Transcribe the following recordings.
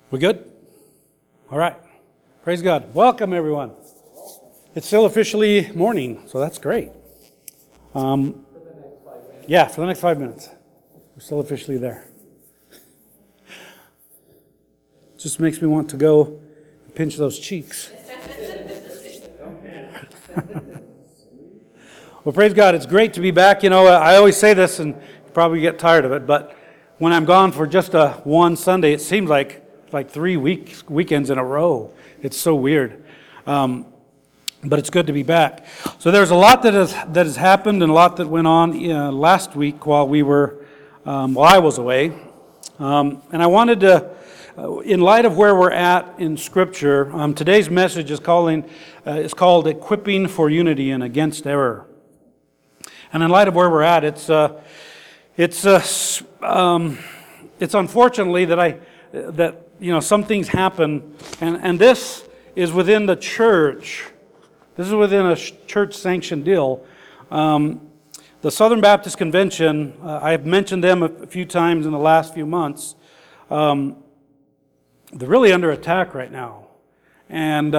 We good? All right. Praise God. Welcome, everyone. It's still officially morning, so that's great. Yeah, for the next 5 minutes. We're still officially there. Just makes me want to go and pinch those cheeks. Well, praise God. It's great to be back. You know, I always say this and probably get tired of it, but when I'm gone for just one Sunday, it seems like 3 weekends in a row. It's so weird. But it's good to be back. So there's a lot that has happened and a lot that went on last week while I was away. And I wanted to, in light of where we're at in Scripture, today's message is called "Equipping for Unity and Against Error." And in light of where we're at, it's unfortunately that some things happen, and this is within the church. This is within a church-sanctioned deal. The Southern Baptist Convention, I have mentioned them a few times in the last few months. They're really under attack right now. And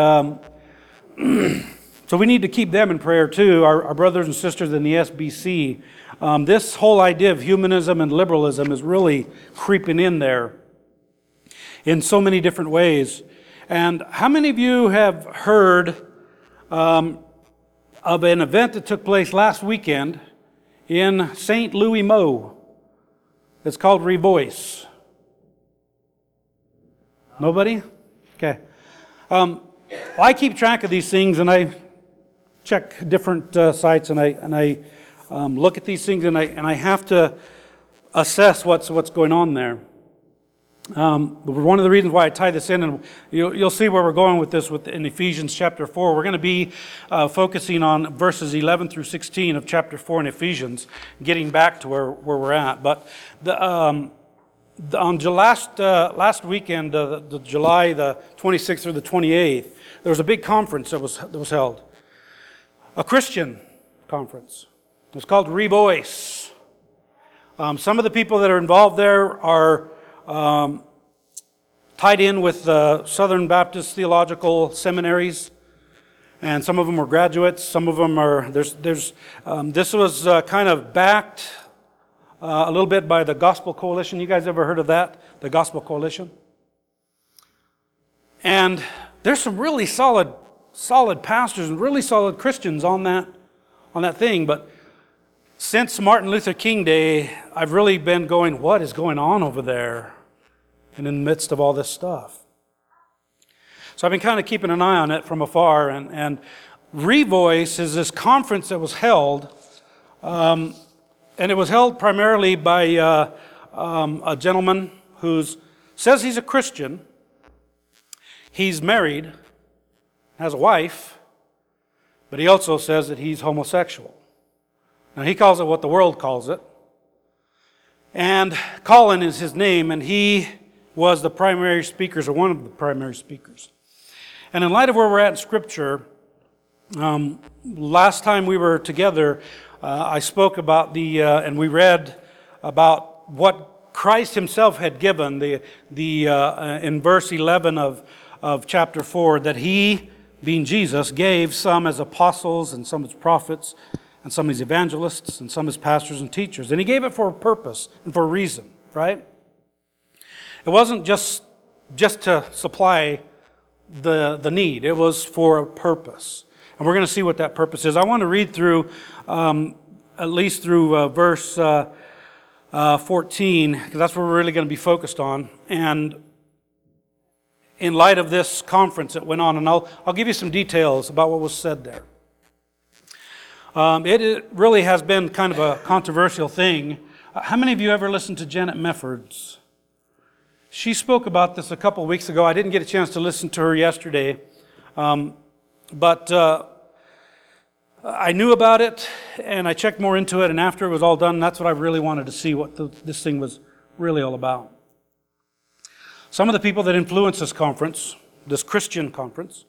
so we need to keep them in prayer too, our brothers and sisters in the SBC. This whole idea of humanism and liberalism is really creeping in there in so many different ways. And how many of you have heard of an event that took place last weekend in St. Louis Mo? It's called Revoice. Nobody? Okay. I keep track of these things, and I check different sites, and I look at these things, and I have to assess what's going on there. One of the reasons why I tie this in, and you'll see where we're going with this in Ephesians chapter 4. We're going to be focusing on verses 11 through 16 of chapter 4 in Ephesians, getting back to where we're at. But on last weekend, the July the 26th through the 28th, there was a big conference that was held, a Christian conference. It was called Revoice. Some of the people that are involved there are tied in with the Southern Baptist theological seminaries, and some of them are graduates. Some of them are. This was kind of backed a little bit by the Gospel Coalition. You guys ever heard of that? The Gospel Coalition. And there's some really solid pastors and really solid Christians on that thing. But since Martin Luther King Day, I've really been going, what is going on over there? And in the midst of all this stuff. So I've been kind of keeping an eye on it from afar. And Revoice is this conference that was held. And it was held primarily by a gentleman who says he's a Christian. He's married, has a wife, but he also says that he's homosexual. Now, he calls it what the world calls it. And Colin is his name, and he was the primary speakers, or one of the primary speakers. And in light of where we're at in Scripture, last time we were together, I spoke about and we read about what Christ himself had given, in verse 11 of chapter 4, that he, being Jesus, gave some as apostles and some as prophets, and some as evangelists, and some as pastors and teachers. And he gave it for a purpose and for a reason, right? It wasn't just to supply the need. It was for a purpose. And we're going to see what that purpose is. I want to read through, at least through verse 14, because that's what we're really going to be focused on. And in light of this conference that went on, and I'll give you some details about what was said there. It really has been kind of a controversial thing. How many of you ever listened to Janet Meffords? She spoke about this a couple of weeks ago. I didn't get a chance to listen to her yesterday, but I knew about it, and I checked more into it, and after it was all done, that's what I really wanted to see, what this thing was really all about. Some of the people that influenced this conference, this Christian conference,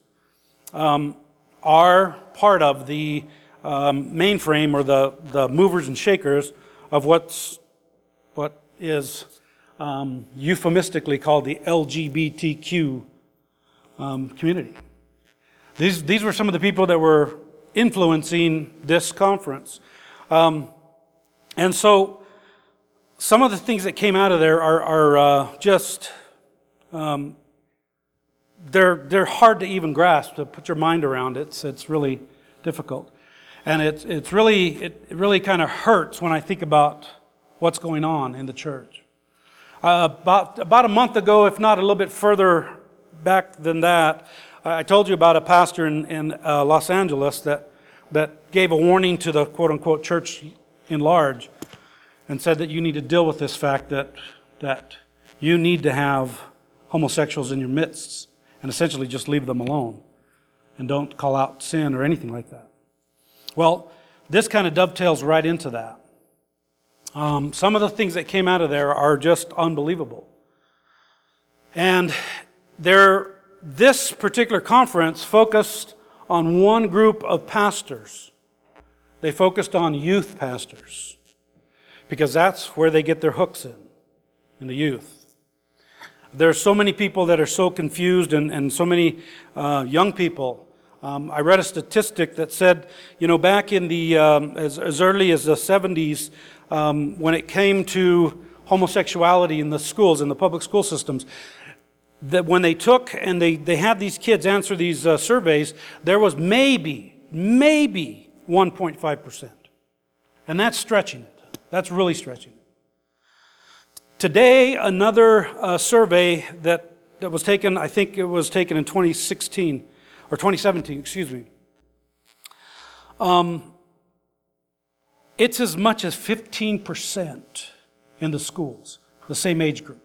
are part of the mainframe or the movers and shakers of what is euphemistically called the LGBTQ community. These were some of the people that were influencing this conference. And so some of the things that came out of there are just, they're hard to even grasp, to put your mind around it. It's really difficult. And it really kind of hurts when I think about what's going on in the church. About a month ago, if not a little bit further back than that, I told you about a pastor in Los Angeles that gave a warning to the quote-unquote church in large and said that you need to deal with this fact that you need to have homosexuals in your midst and essentially just leave them alone and don't call out sin or anything like that. Well, this kind of dovetails right into that. Some of the things that came out of there are just unbelievable. And this particular conference focused on one group of pastors. They focused on youth pastors because that's where they get their hooks in the youth. There are so many people that are so confused and so many young people. I read a statistic that said, back in the as early as the 70s, when it came to homosexuality in the schools, in the public school systems, that when they took and they had these kids answer these surveys, there was maybe 1.5%. And that's stretching it. That's really stretching it. Today, another survey that was taken, I think it was taken in 2016, or 2017, excuse me. It's as much as 15% in the schools, the same age group.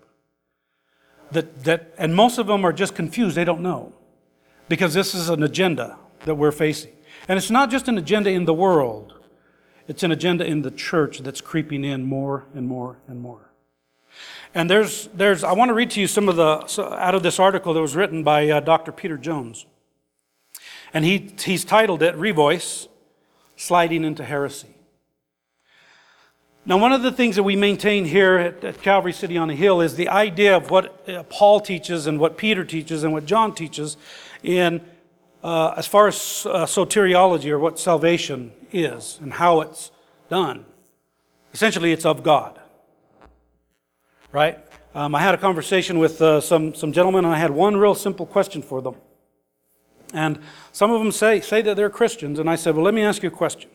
And most of them are just confused. They don't know. Because this is an agenda that we're facing. And it's not just an agenda in the world. It's an agenda in the church that's creeping in more and more and more. And I want to read to you some of out of this article that was written by Dr. Peter Jones. And he's titled it, Revoice, Sliding into Heresy. Now, one of the things that we maintain here at Calvary City on the Hill is the idea of what Paul teaches and what Peter teaches and what John teaches in as far as soteriology, or what salvation is and how it's done. Essentially, it's of God. Right? I had a conversation with some gentlemen, and I had one real simple question for them. And some of them say that they're Christians, and I said, well, let me ask you a question.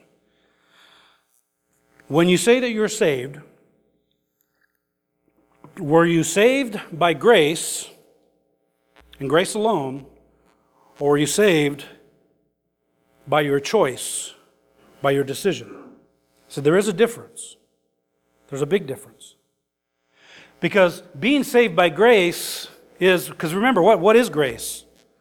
When you say that you're saved, were you saved by grace and grace alone, or were you saved by your choice, by your decision? So there is a difference. There's a big difference. Because being saved by grace is, because remember, what is grace?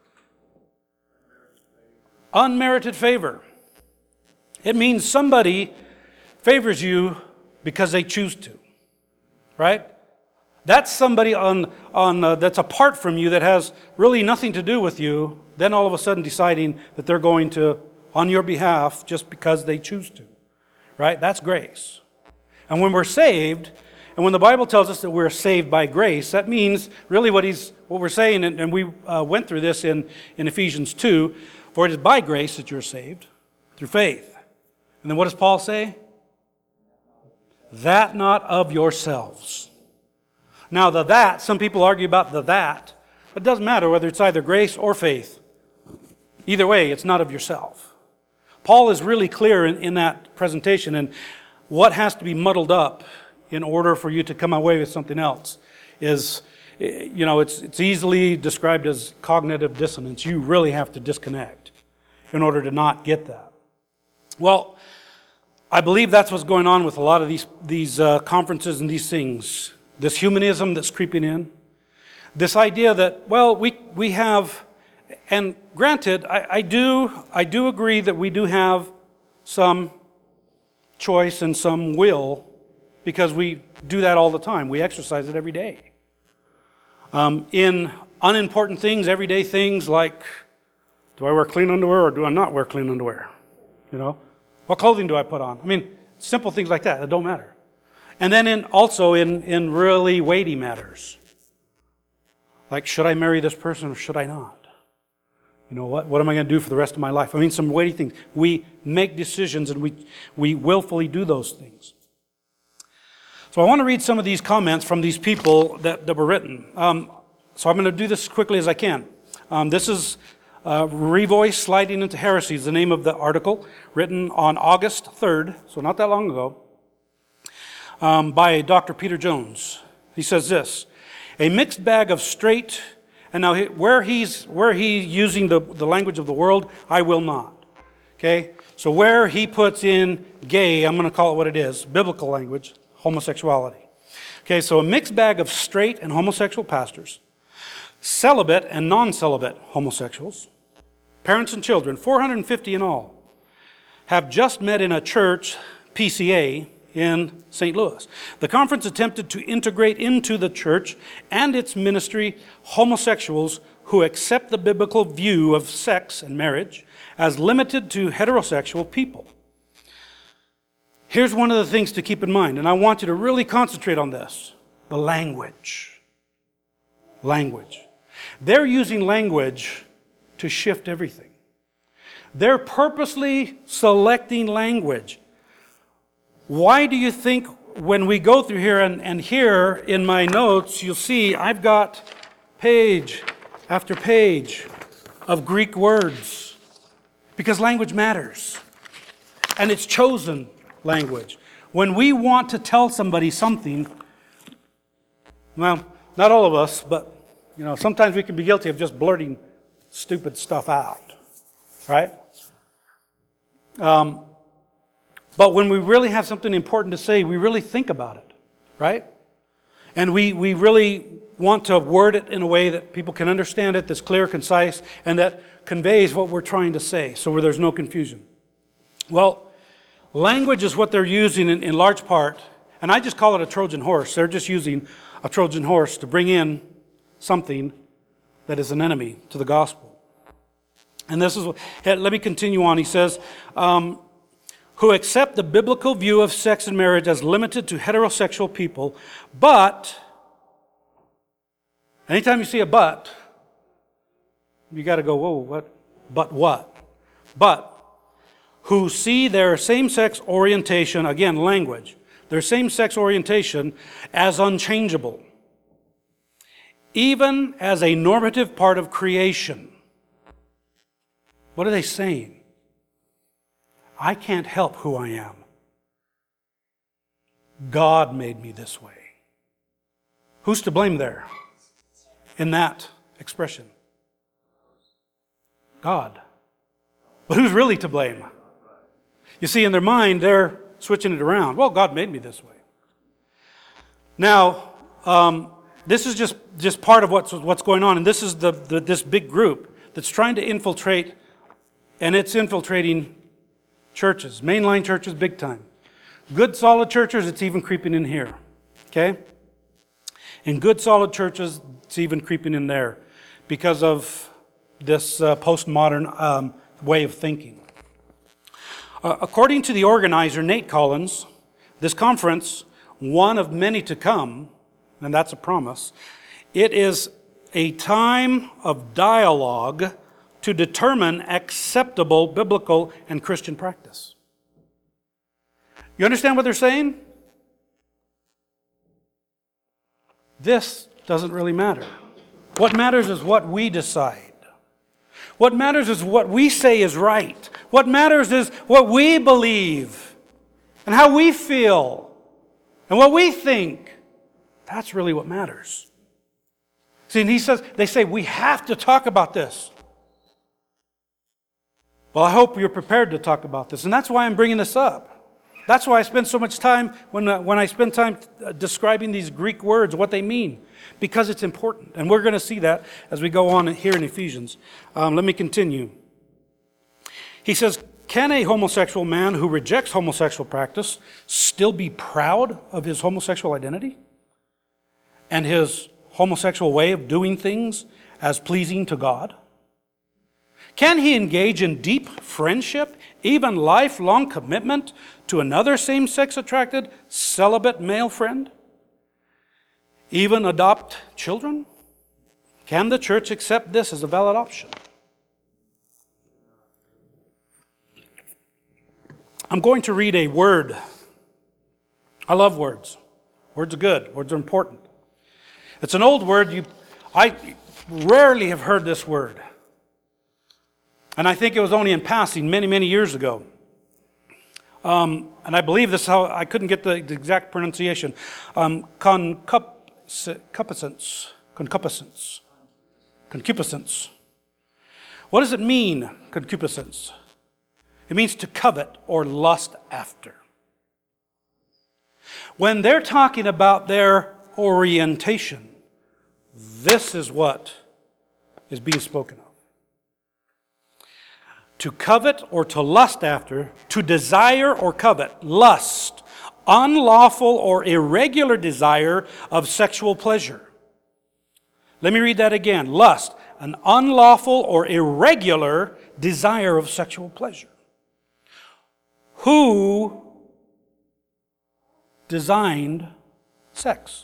Unmerited favor. It means somebody favors you because they choose to, right? That's somebody that's apart from you, that has really nothing to do with you, then all of a sudden deciding that they're going to, on your behalf, just because they choose to, right? That's grace. And when we're saved, and when the Bible tells us that we're saved by grace, that means really what we're saying, and we went through this in Ephesians 2, for it is by grace that you're saved, through faith. And then what does Paul say? That not of yourselves. Now some people argue about that. It doesn't matter whether it's either grace or faith. Either way, it's not of yourself. Paul is really clear in that presentation, and what has to be muddled up in order for you to come away with something else is, it's easily described as cognitive dissonance. You really have to disconnect in order to not get that. Well, I believe that's what's going on with a lot of these conferences and these things. This humanism that's creeping in. This idea that, well, we have, and granted, I do agree that we do have some choice and some will, because we do that all the time. We exercise it every day. In unimportant things, everyday things like, do I wear clean underwear or do I not wear clean underwear? What clothing do I put on? I mean, simple things like that don't matter. And then also in really weighty matters. Like, should I marry this person or should I not? You know, what am I going to do for the rest of my life? I mean, some weighty things. We make decisions and we willfully do those things. So I want to read some of these comments from these people that were written. So I'm going to do this as quickly as I can. This is Revoice Sliding into Heresy is the name of the article, written on August 3rd, so not that long ago, by Dr. Peter Jones. He says this: a mixed bag of straight, and now where he's using the language of the world, I will not. Okay? So where he puts in gay, I'm going to call it what it is, biblical language, homosexuality. Okay, so a mixed bag of straight and homosexual pastors, celibate and non-celibate homosexuals, parents and children, 450 in all, have just met in a church, PCA, in St. Louis. The conference attempted to integrate into the church and its ministry homosexuals who accept the biblical view of sex and marriage as limited to heterosexual people. Here's one of the things to keep in mind, and I want you to really concentrate on this: the language. Language. They're using language to shift everything. They're purposely selecting language. Why do you think when we go through here, and here in my notes, you'll see I've got page after page of Greek words? Because language matters. And it's chosen language. When we want to tell somebody something, well, not all of us, but sometimes we can be guilty of just blurting stupid stuff out, right? But when we really have something important to say, we really think about it, right? And we really want to word it in a way that people can understand it, that's clear, concise, and that conveys what we're trying to say, so where there's no confusion. Well, language is what they're using in large part, and I just call it a Trojan horse. They're just using a Trojan horse to bring in something that is an enemy to the gospel. And this is, let me continue on. He says, who accept the biblical view of sex and marriage as limited to heterosexual people, but, anytime you see a but, you got to go, whoa, what? But what? But, who see their same-sex orientation, again, language, their same-sex orientation as unchangeable, even as a normative part of creation. What are they saying? I can't help who I am. God made me this way. Who's to blame there in that expression? God. But who's really to blame? You see, in their mind, they're switching it around. Well, God made me this way. Now, this is just part of what's going on, and this is this big group that's trying to infiltrate, and it's infiltrating churches, mainline churches, big time. Good, solid churches, it's even creeping in here. Okay? In good, solid churches, it's even creeping in there because of this postmodern way of thinking. According to the organizer, Nate Collins, this conference, one of many to come, and that's a promise, it is a time of dialogue to determine acceptable biblical and Christian practice. You understand what they're saying? This doesn't really matter. What matters is what we decide. What matters is what we say is right. What matters is what we believe and how we feel and what we think. That's really what matters. See, and they say we have to talk about this. Well, I hope you're prepared to talk about this, and that's why I'm bringing this up. That's why I spend so much time, when I spend time describing these Greek words, what they mean, because it's important. And we're going to see that as we go on here in Ephesians. Let me continue. He says, can a homosexual man who rejects homosexual practice still be proud of his homosexual identity and his homosexual way of doing things as pleasing to God? Can he engage in deep friendship, even lifelong commitment to another same-sex attracted celibate male friend? Even adopt children? Can the church accept this as a valid option? I'm going to read a word. I love words. Words are good. Words are important. It's an old word. I rarely have heard this word. And I think it was only in passing many, many years ago. And I believe this is how, I couldn't get the exact pronunciation. Concupiscence. Concupiscence. What does it mean, concupiscence? It means to covet or lust after. When they're talking about their orientation, this is what is being spoken of. To covet or to lust after, to desire or covet, lust, unlawful or irregular desire of sexual pleasure. Let me read that again. Lust, an unlawful or irregular desire of sexual pleasure. Who designed sex?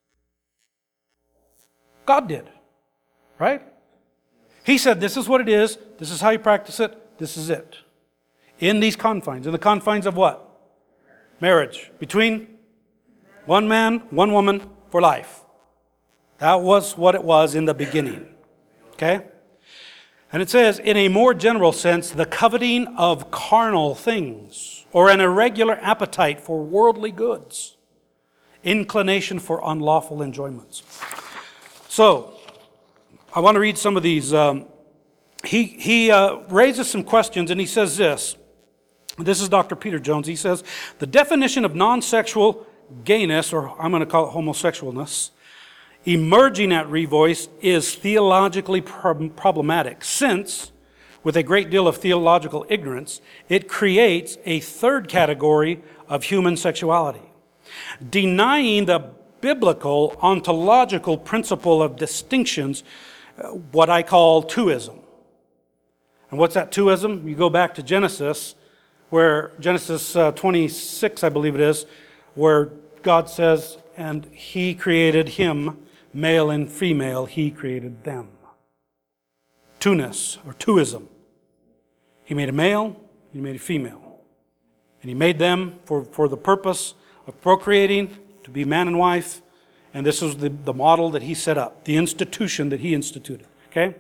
God did, right? He said, this is what it is, this is how you practice it, this is it. In these confines. In the confines of what? Marriage. Between one man, one woman for life. That was what it was in the beginning. Okay? And it says, in a more general sense, the coveting of carnal things, or an irregular appetite for worldly goods, inclination for unlawful enjoyments. So, I want to read some of these. He raises some questions, and he says this. This is Dr. Peter Jones. He says, the definition of non-sexual gayness, or I'm going to call it homosexualness, emerging at Revoice is theologically problematic, since, with a great deal of theological ignorance, it creates a third category of human sexuality, denying the biblical ontological principle of distinctions, what I call twoism. And what's that twoism? You go back to Genesis, where Genesis 26, I believe it is, where God says, and He created him, male and female, He created them. Two-ness, or twoism. He made a male, He made a female. And He made them for the purpose of procreating, to be man and wife. And this was the model that He set up, the institution that He instituted. Okay?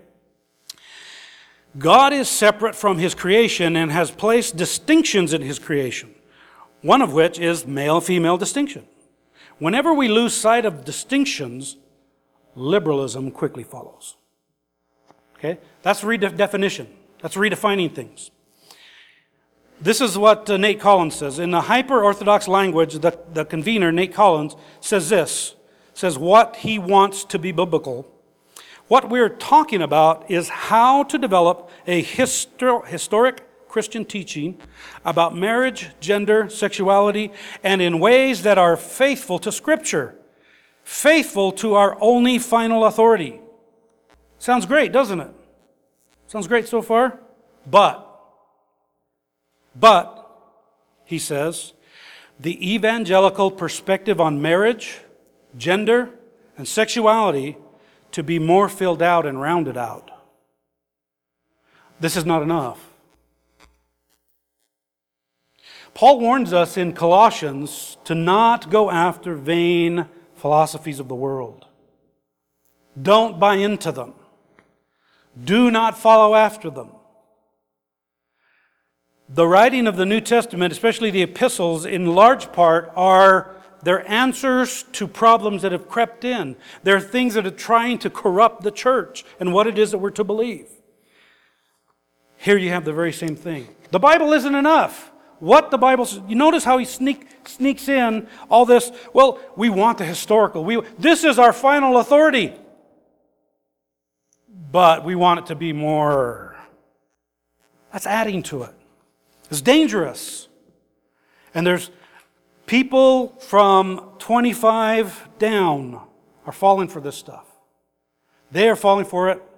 God is separate from His creation and has placed distinctions in His creation, one of which is male-female distinction. Whenever we lose sight of distinctions, liberalism quickly follows. Okay? That's redefinition. That's redefining things. This is what Nate Collins says. In the hyper-Orthodox language, the convener, Nate Collins, says this. Says what he wants to be biblical. What we're talking about is how to develop a historic Christian teaching about marriage, gender, sexuality, and in ways that are faithful to Scripture, faithful to our only final authority. Sounds great, doesn't it? Sounds great so far? But, he says, the evangelical perspective on marriage, gender, and sexuality to be more filled out and rounded out. This is not enough. Paul warns us in Colossians to not go after vain philosophies of the world. Don't buy into them. Do not follow after them. The writing of the New Testament, especially the epistles, in large part are their answers to problems that have crept in. They're things that are trying to corrupt the church and what it is that we're to believe. Here you have the very same thing. The Bible isn't enough. What the Bible says, you notice how he sneaks in all this, well, we want the historical. This is our final authority. But we want it to be more. That's adding to it. It's dangerous. And there's people from 25 down are falling for this stuff. They are falling for it,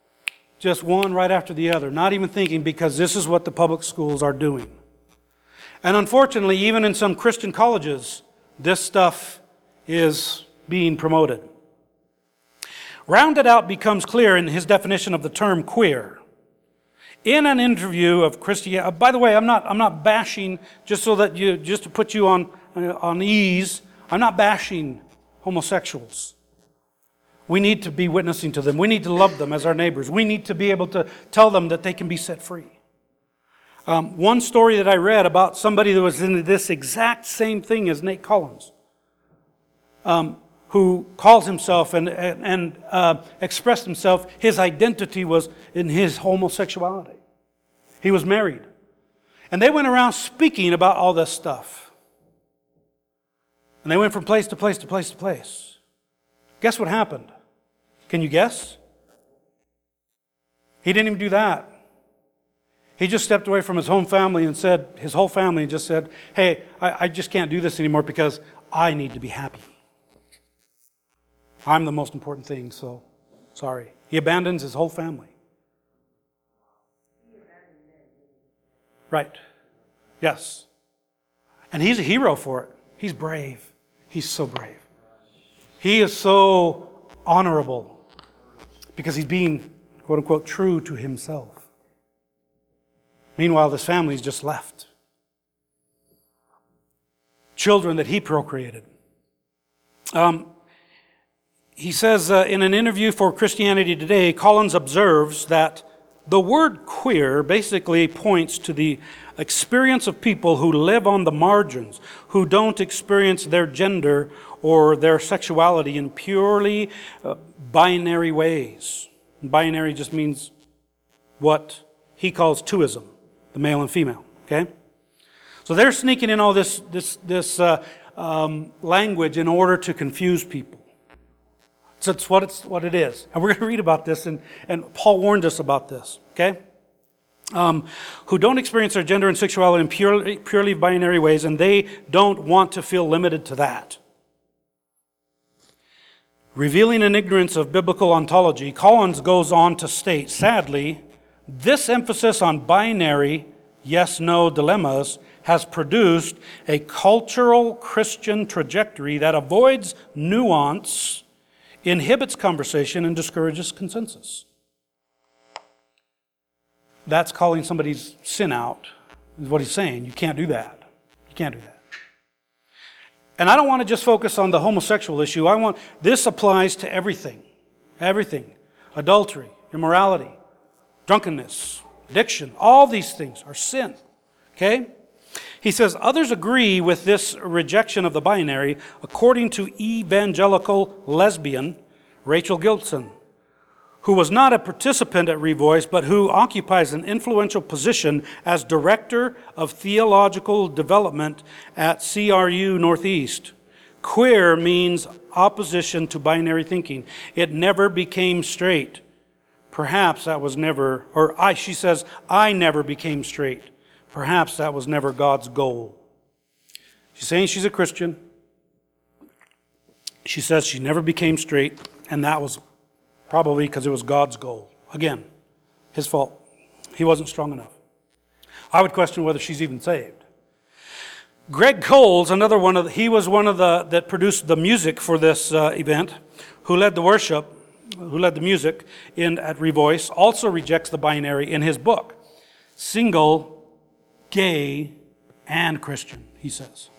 just one right after the other, not even thinking, because this is what the public schools are doing. And unfortunately, even in some Christian colleges, this stuff is being promoted. Rounded out becomes clear in his definition of the term queer. In an interview of Christianity, by the way, I'm not bashing, just to put you on ease, I'm not bashing homosexuals. We need to be witnessing to them. We need to love them as our neighbors. We need to be able to tell them that they can be set free. One story that I read about somebody that was in this exact same thing as Nate Collins, who calls himself and expressed himself, his identity was in his homosexuality. He was married. And they went around speaking about all this stuff. And they went from place to place to place to place. Guess what happened? Can you guess? He didn't even do that. He just stepped away from his home family and said, his whole family just said, hey, I just can't do this anymore because I need to be happy. I'm the most important thing, so sorry. He abandons his whole family. Right. Yes. And he's a hero for it. He's brave. He's so brave. He is so honorable because he's being, quote unquote, true to himself. Meanwhile, this family's just left. Children that he procreated. He says in an interview for Christianity Today, Collins observes that the word queer basically points to the experience of people who live on the margins, who don't experience their gender or their sexuality in purely binary ways. Binary just means what he calls twoism, the male and female. Okay, so they're sneaking in all this language in order to confuse people. So it's what it is. And we're going to read about this, and Paul warned us about this, okay? Who don't experience their gender and sexuality in purely binary ways, and they don't want to feel limited to that. Revealing an ignorance of biblical ontology, Collins goes on to state, sadly, this emphasis on binary yes-no dilemmas has produced a cultural Christian trajectory that avoids nuance, inhibits conversation, and discourages consensus. That's calling somebody's sin out, is what he's saying. You can't do that. You can't do that. And I don't want to just focus on the homosexual issue. This applies to everything. Everything. Adultery, immorality, drunkenness, addiction, all these things are sin. Okay? He says, others agree with this rejection of the binary, according to evangelical lesbian Rachel Gilson, who was not a participant at Revoice, but who occupies an influential position as Director of Theological Development at CRU Northeast. Queer means opposition to binary thinking. It never became straight. Perhaps that was never, she says, I never became straight. Perhaps that was never God's goal. She's saying she's a Christian. She says she never became straight, and that was probably because it was God's goal. Again, his fault. He wasn't strong enough. I would question whether she's even saved. Greg Coles, he was one of that produced the music for this event, who led the worship, who led the music at Revoice, also rejects the binary in his book, Single, Gay, and Christian, he says.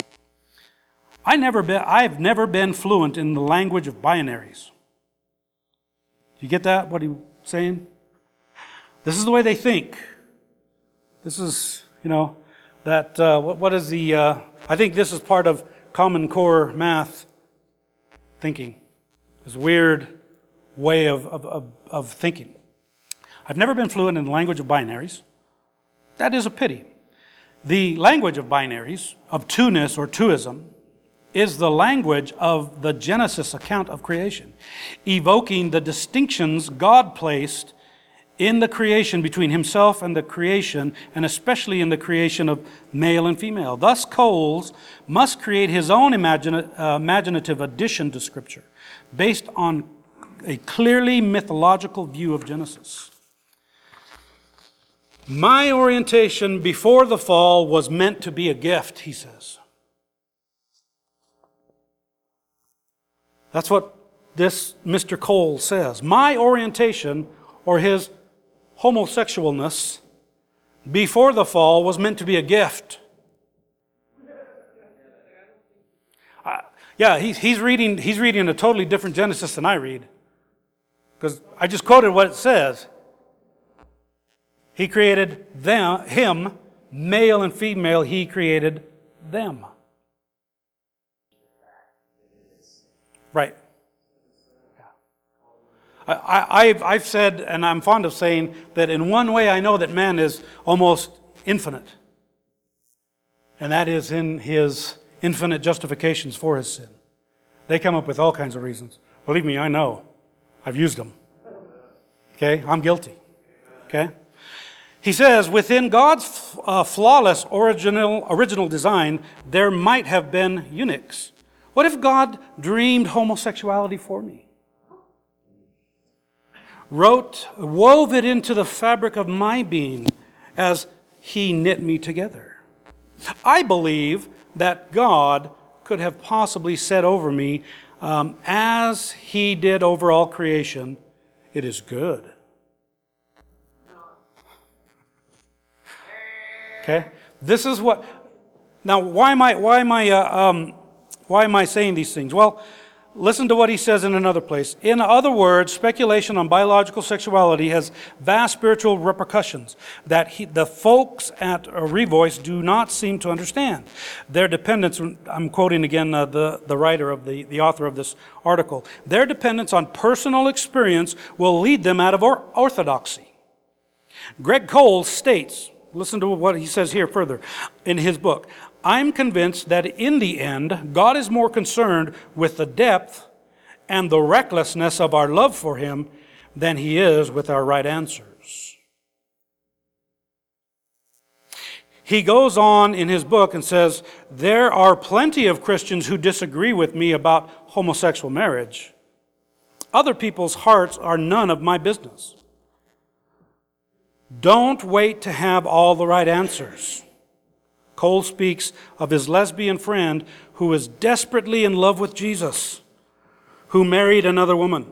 I've never been fluent in the language of binaries. You get that, what he's saying? This is the way they think. This is, what is the, I think this is part of Common Core math thinking. This weird way of thinking. I've never been fluent in the language of binaries. That is a pity. The language of binaries, of two-ness or twoism, is the language of the Genesis account of creation, evoking the distinctions God placed in the creation between himself and the creation, and especially in the creation of male and female. Thus, Coles must create his own imaginative addition to Scripture, based on a clearly mythological view of Genesis. My orientation before the fall was meant to be a gift, he says. That's what this Mr. Cole says. My orientation, or his homosexualness, before the fall was meant to be a gift. He's reading a totally different Genesis than I read. Because I just quoted what it says. He created him, male and female, he created them. Right. I've said, and I'm fond of saying, that in one way I know that man is almost infinite. And that is in his infinite justifications for his sin. They come up with all kinds of reasons. Believe me, I know. I've used them. Okay? I'm guilty. Okay? He says, within God's flawless original design, there might have been eunuchs. What if God dreamed homosexuality for me? Wove it into the fabric of my being as he knit me together. I believe that God could have possibly said over me, as he did over all creation, it is good. Okay? This is what... Now, why am I saying these things? Well, listen to what he says in another place. In other words, speculation on biological sexuality has vast spiritual repercussions that the folks at Revoice do not seem to understand. Their dependence, I'm quoting again the writer of the author of this article, their dependence on personal experience will lead them out of orthodoxy. Greg Cole states, listen to what he says here further in his book, I'm convinced that in the end, God is more concerned with the depth and the recklessness of our love for him than he is with our right answers. He goes on in his book and says, there are plenty of Christians who disagree with me about homosexual marriage. Other people's hearts are none of my business. Don't wait to have all the right answers. Cole speaks of his lesbian friend who is desperately in love with Jesus, who married another woman.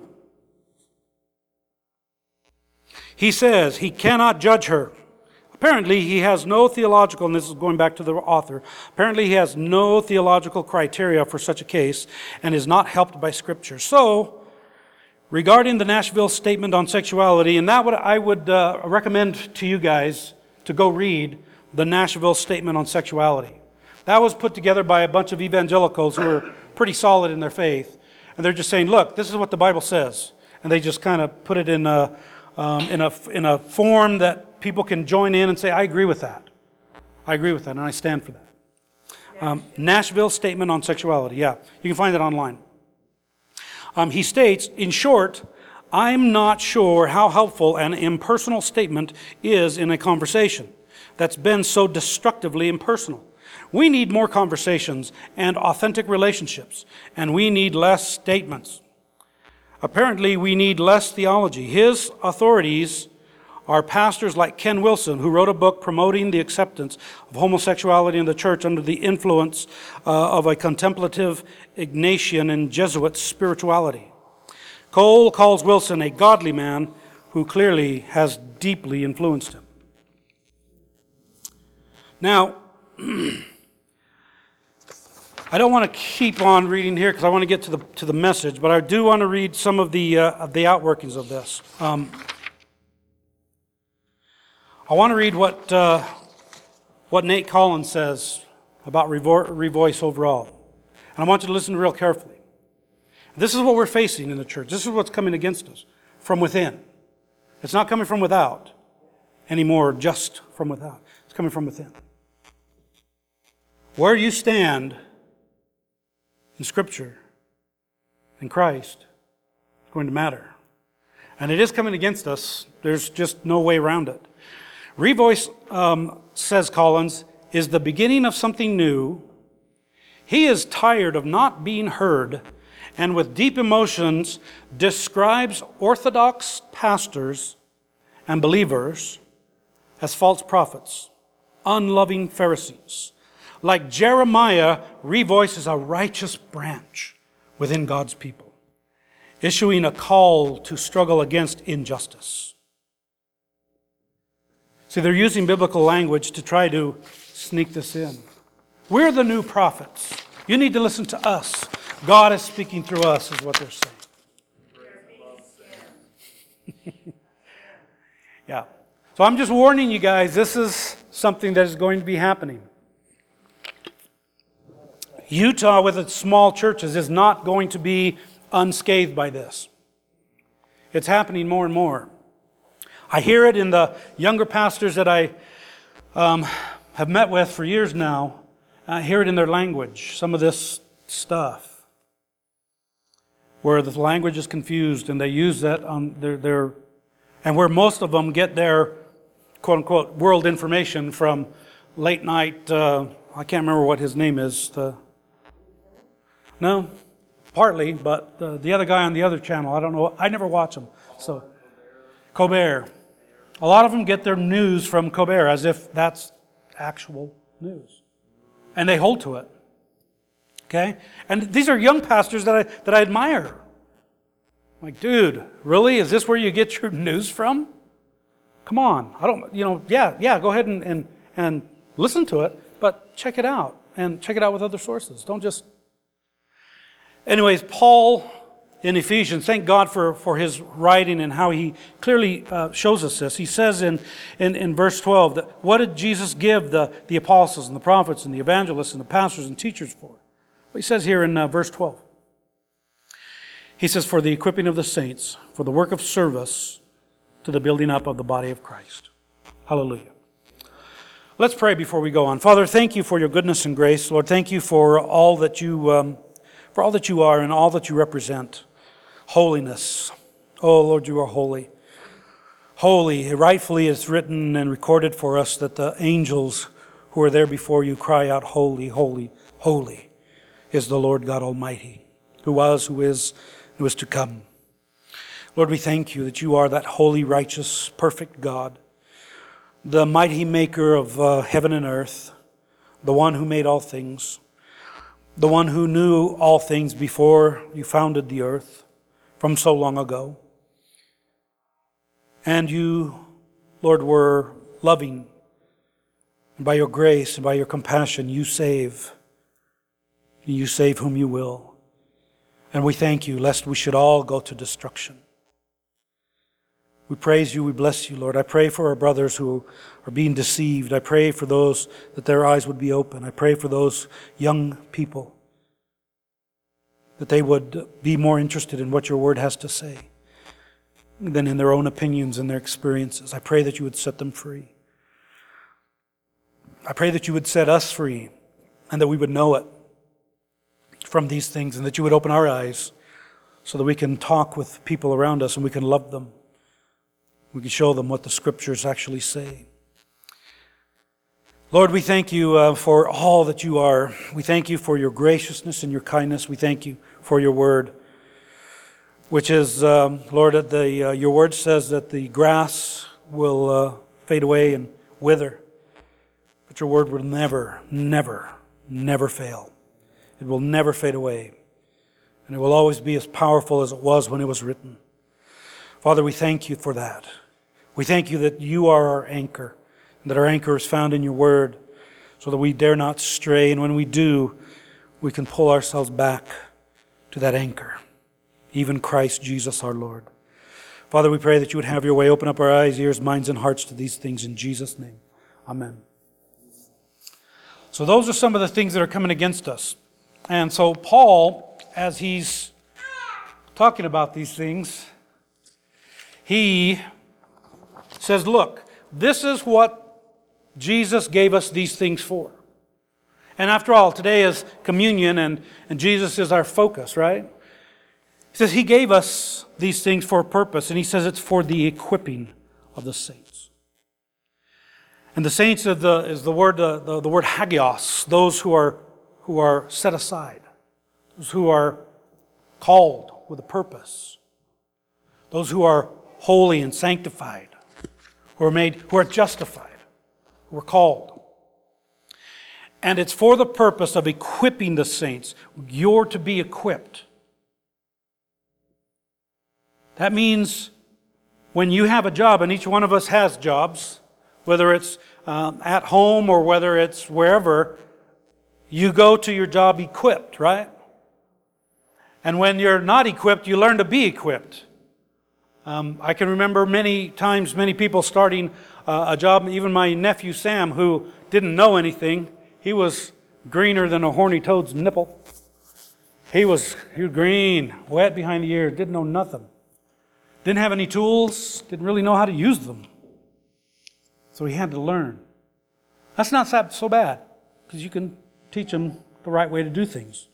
He says he cannot judge her. Apparently he has no theological, and this is going back to the author, apparently he has no theological criteria for such a case and is not helped by Scripture. So, regarding the Nashville Statement on Sexuality, and I would recommend to you guys to go read the Nashville Statement on Sexuality. That was put together by a bunch of evangelicals who are pretty solid in their faith. And they're just saying, look, this is what the Bible says. And they just kind of put it in a form that people can join in and say, I agree with that. I agree with that, and I stand for that. Nashville Statement on Sexuality. Yeah, you can find it online. He states, in short, I'm not sure how helpful an impersonal statement is in a conversation that's been so destructively impersonal. We need more conversations and authentic relationships, and we need less statements. Apparently, we need less theology. His authorities are pastors like Ken Wilson, who wrote a book promoting the acceptance of homosexuality in the church under the influence of a contemplative Ignatian and Jesuit spirituality. Cole calls Wilson a godly man who clearly has deeply influenced him. Now, I don't want to keep on reading here because I want to get to the message, but I do want to read some of the outworkings of this. I want to read what Nate Collins says about Revoice overall, and I want you to listen real carefully. This is what we're facing in the church. This is what's coming against us from within. It's not coming from without anymore, just from without. It's coming from within. Where you stand in Scripture, in Christ, is going to matter. And it is coming against us. There's just no way around it. Revoice, says Collins, is the beginning of something new. He is tired of not being heard, and with deep emotions describes Orthodox pastors and believers as false prophets, unloving Pharisees. Like Jeremiah, Revoice is a righteous branch within God's people, issuing a call to struggle against injustice. See, they're using biblical language to try to sneak this in. We're the new prophets. You need to listen to us. God is speaking through us, is what they're saying. Yeah. So I'm just warning you guys, this is something that is going to be happening. Utah, with its small churches, is not going to be unscathed by this. It's happening more and more. I hear it in the younger pastors that I have met with for years now. I hear it in their language, some of this stuff, where the language is confused and they use that on their and where most of them get their quote-unquote world information from late night, I can't remember what his name is. No, partly, but the other guy on the other channel, I don't know. I never watch him. So, Colbert. A lot of them get their news from Colbert as if that's actual news. And they hold to it. Okay? And these are young pastors that I admire. I'm like, dude, really? Is this where you get your news from? Come on. I don't, yeah, go ahead and listen to it, but check it out. And check it out with other sources. Don't just... Anyways, Paul in Ephesians, thank God for his writing and how he clearly shows us this. He says in verse 12, that what did Jesus give the apostles and the prophets and the evangelists and the pastors and teachers for? Well, he says here in verse 12. He says, for the equipping of the saints, for the work of service, to the building up of the body of Christ. Hallelujah. Let's pray before we go on. Father, thank you for your goodness and grace. Lord, thank you for all that you are and all that you represent. Holiness. Oh, Lord, you are holy. Holy. Rightfully it's written and recorded for us that the angels who are there before you cry out, holy, holy, holy is the Lord God Almighty, who was, who is, and who is to come. Lord, we thank you that you are that holy, righteous, perfect God, the mighty maker of heaven and earth, the one who made all things, the one who knew all things before you founded the earth from so long ago. And you, Lord, were loving. And by your grace and by your compassion, you save. And you save whom you will. And we thank you, lest we should all go to destruction. We praise you, we bless you, Lord. I pray for our brothers who are being deceived. I pray for those that their eyes would be open. I pray for those young people that they would be more interested in what your word has to say than in their own opinions and their experiences. I pray that you would set them free. I pray that you would set us free and that we would know it from these things and that you would open our eyes so that we can talk with people around us and we can love them. We can show them what the scriptures actually say. Lord, we thank you for all that you are. We thank you for your graciousness and your kindness. We thank you for your word, which is, Lord, your word says that the grass will fade away and wither, but your word will never, never, never fail. It will never fade away, and it will always be as powerful as it was when it was written. Father, we thank you for that. We thank you that you are our anchor, and that our anchor is found in your word, so that we dare not stray, and when we do, we can pull ourselves back to that anchor, even Christ Jesus our Lord. Father, we pray that you would have your way. Open up our eyes, ears, minds, and hearts to these things in Jesus' name. Amen. So those are some of the things that are coming against us. And so Paul, as he's talking about these things, he says, look, this is what Jesus gave us these things for. And after all, today is communion and Jesus is our focus, right? He says he gave us these things for a purpose, and he says it's for the equipping of the saints. And the saints is the word hagios, those who are set aside, those who are called with a purpose, those who are holy and sanctified, who are justified. We're called. And it's for the purpose of equipping the saints. You're to be equipped. That means when you have a job, and each one of us has jobs, whether it's at home or whether it's wherever, you go to your job equipped, right? And when you're not equipped, you learn to be equipped. I can remember many times, many people starting a job, even my nephew Sam, who didn't know anything. He was greener than a horny toad's nipple. He was green, wet behind the ears, didn't know nothing. Didn't have any tools, didn't really know how to use them. So he had to learn. That's not so bad, because you can teach them the right way to do things.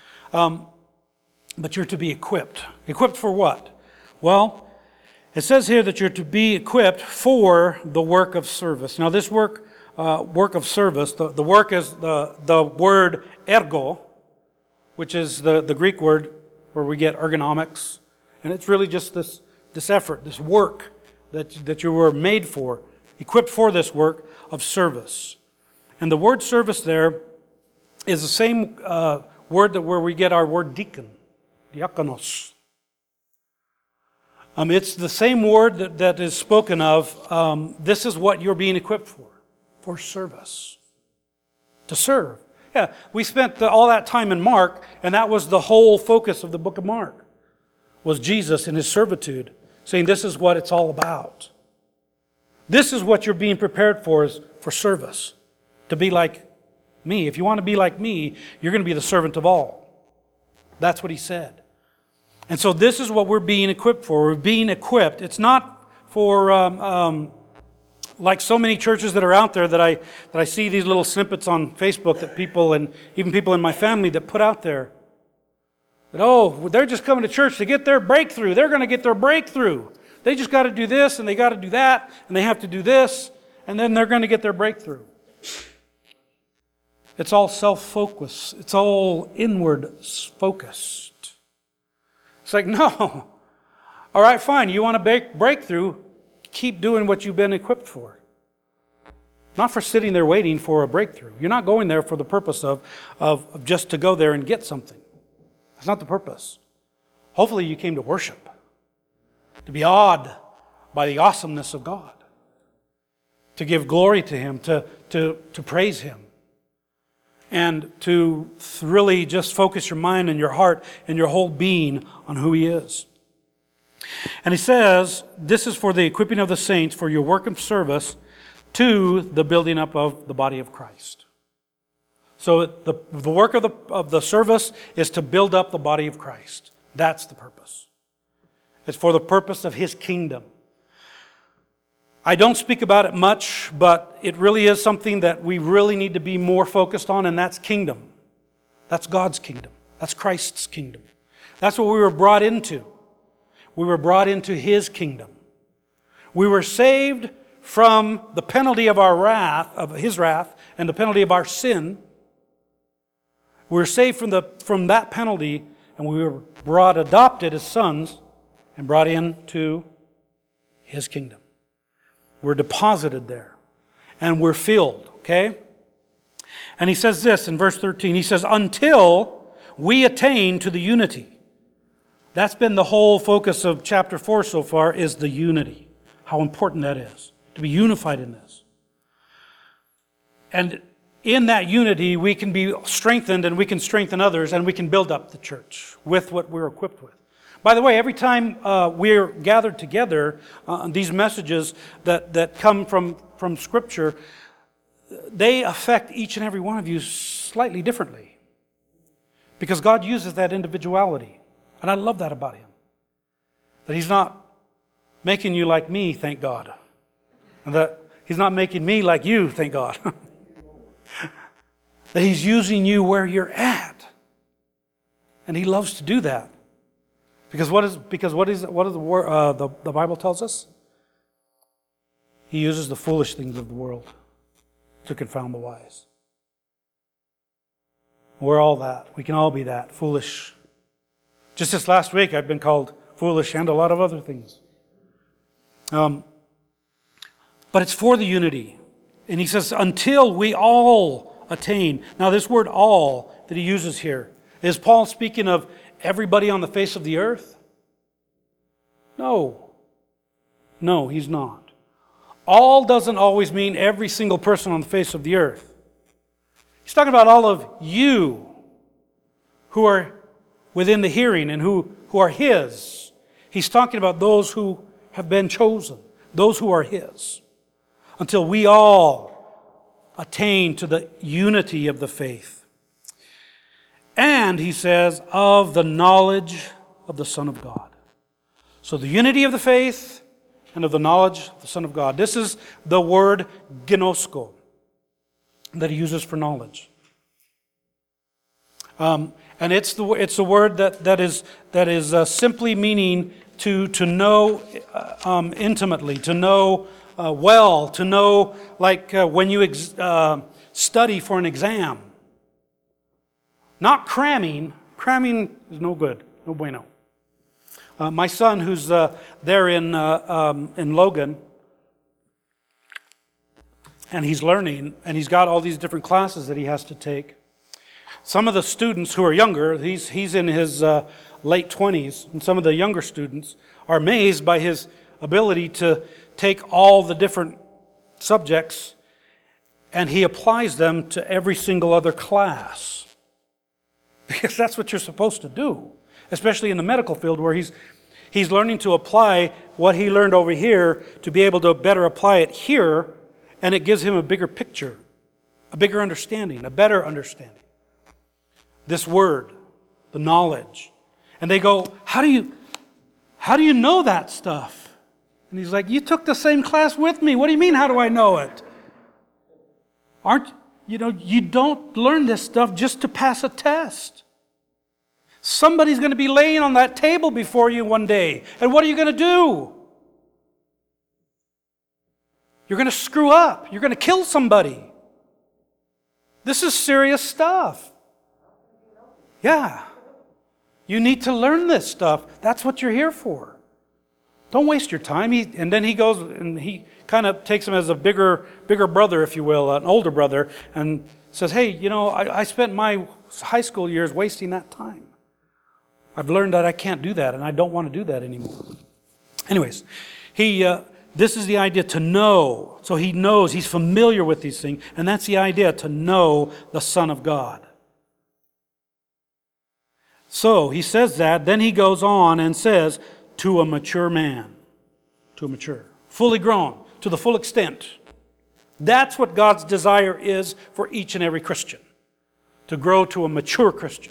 But you're to be equipped. Equipped for what? Well, it says here that you're to be equipped for the work of service. Now this work of service, the work is the word ergo, which is the Greek word where we get ergonomics. And it's really just this effort, this work that you were made for, equipped for this work of service. And the word service there is the same word where we get our word deacon, diakonos. It's the same word that is spoken of. This is what you're being equipped for service. To serve. Yeah, we spent all that time in Mark, and that was the whole focus of the book of Mark, was Jesus in his servitude, saying this is what it's all about. This is what you're being prepared for, is for service. To be like me. If you want to be like me, you're going to be the servant of all. That's what he said. And so this is what we're being equipped for. We're being equipped. It's not for, like so many churches that are out there that I see these little snippets on Facebook that people, and even people in my family, that put out there. That, they're just coming to church to get their breakthrough. They're going to get their breakthrough. They just got to do this, and they got to do that, and they have to do this, and then they're going to get their breakthrough. It's all self-focused. It's all inward-focused. It's like, no. All right, fine. You want a breakthrough? Keep doing what you've been equipped for. Not for sitting there waiting for a breakthrough. You're not going there for the purpose of just to go there and get something. That's not the purpose. Hopefully you came to worship. To be awed by the awesomeness of God. To give glory to Him. To praise Him. And to really just focus your mind and your heart and your whole being on who He is. And he says, this is for the equipping of the saints, for your work of service, to the building up of the body of Christ. So the work of the service is to build up the body of Christ. That's the purpose. It's for the purpose of His kingdom. I don't speak about it much, but it really is something that we really need to be more focused on, and that's kingdom. That's God's kingdom. That's Christ's kingdom. That's what we were brought into. We were brought into His kingdom. We were saved from the penalty of our wrath, of His wrath, and the penalty of our sin. We were saved from that penalty, and we were adopted as sons and brought into His kingdom. We're deposited there. And we're filled, okay? And he says this in verse 13. He says, until we attain to the unity. That's been the whole focus of chapter 4 so far, is the unity. How important that is, to be unified in this. And in that unity, we can be strengthened, and we can strengthen others, and we can build up the church with what we're equipped with. By the way, every time we're gathered together, these messages that come from Scripture, they affect each and every one of you slightly differently. Because God uses that individuality. And I love that about Him. That He's not making you like me, thank God. And that He's not making me like you, thank God. That He's using you where you're at. And He loves to do that. Because what does the Bible tells us? He uses the foolish things of the world to confound the wise. We're all that. We can all be that, foolish. Just this last week, I've been called foolish and a lot of other things. But it's for the unity. And he says, until we all attain. Now this word all that he uses here, is Paul speaking of everybody on the face of the earth? No. No, he's not. All doesn't always mean every single person on the face of the earth. He's talking about all of you who are within the hearing and who are his. He's talking about those who have been chosen, those who are his, until we all attain to the unity of the faith. And he says, of the knowledge of the Son of God. So the unity of the faith and of the knowledge of the Son of God. This is the word gnosko that he uses for knowledge. And it's a word that is simply meaning to know intimately, to know well, to know like when you study for an exam. Not cramming. Cramming is no good, no bueno. My son, who's there in Logan, and he's learning, and he's got all these different classes that he has to take. Some of the students who are younger, he's in his late 20s, and some of the younger students are amazed by his ability to take all the different subjects, and he applies them to every single other class. Because that's what you're supposed to do, especially in the medical field where he's learning to apply what he learned over here to be able to better apply it here, and it gives him a bigger picture, a bigger understanding, a better understanding. This word, the knowledge. And they go, how do you know that stuff? And he's like, you took the same class with me. What do you mean, how do I know it? You don't learn this stuff just to pass a test. Somebody's going to be laying on that table before you one day. And what are you going to do? You're going to screw up. You're going to kill somebody. This is serious stuff. Yeah. You need to learn this stuff. That's what you're here for. Don't waste your time. And then he goes and he kind of takes him as a bigger brother, if you will, an older brother, and says, hey, I spent my high school years wasting that time. I've learned that I can't do that, and I don't want to do that anymore. Anyways, this is the idea, to know. So he knows, he's familiar with these things, and that's the idea, to know the Son of God. So he says that, then he goes on and says, to a mature man, to a mature, fully grown, to the full extent. That's what God's desire is for each and every Christian, to grow to a mature Christian.